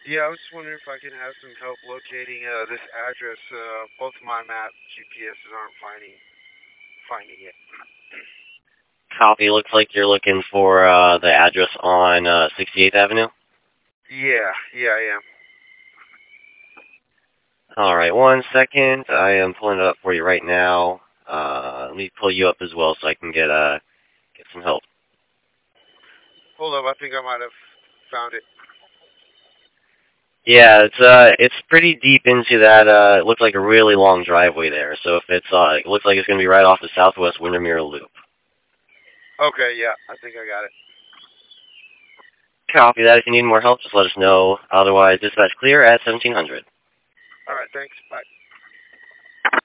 Yeah, I was just wondering if I can have some help locating this address. Both my map GPSs aren't finding it. Copy. Looks like you're looking for the address on 68th Avenue. Yeah, yeah, I am. All right, one second. I am pulling it up for you right now. Let me pull you up as well so I can get some help. Hold up, I think I might have found it. Yeah, it's pretty deep into that. It looks like a really long driveway there. So if it looks like it's going to be right off the Southwest Windermere Loop. Okay, yeah, I think I got it. Copy that. If you need more help, just let us know. Otherwise, dispatch clear at 1700. All right, thanks. Bye.